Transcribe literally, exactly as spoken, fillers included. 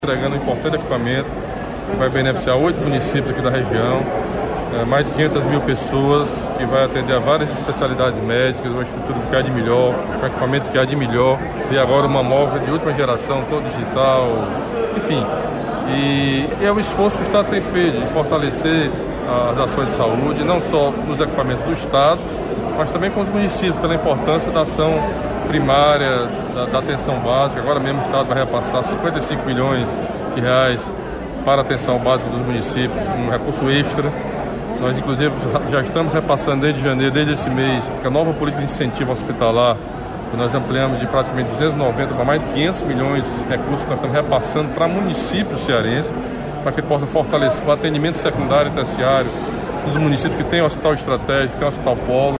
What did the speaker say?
entregando um importante equipamento que vai beneficiar oito municípios aqui da região, é, mais de quinhentas mil pessoas, que vai atender a várias especialidades médicas, uma estrutura que há de melhor, um equipamento que há de melhor, e agora uma móvel de última geração, todo digital, enfim. E é o esforço que o Estado tem feito de fortalecer as ações de saúde, não só nos equipamentos do Estado, mas também com os municípios, pela importância da ação primária, da, da atenção básica. Agora mesmo o Estado vai repassar cinquenta e cinco milhões de reais para a atenção básica dos municípios, um recurso extra. Nós, inclusive, já estamos repassando desde janeiro, desde esse mês, a nova política de incentivo hospitalar, que nós ampliamos de praticamente duzentos e noventa para mais de quinhentos milhões de recursos que nós estamos repassando para municípios cearenses, para que possa fortalecer o atendimento secundário e terciário dos municípios que têm hospital estratégico, que tem hospital polo.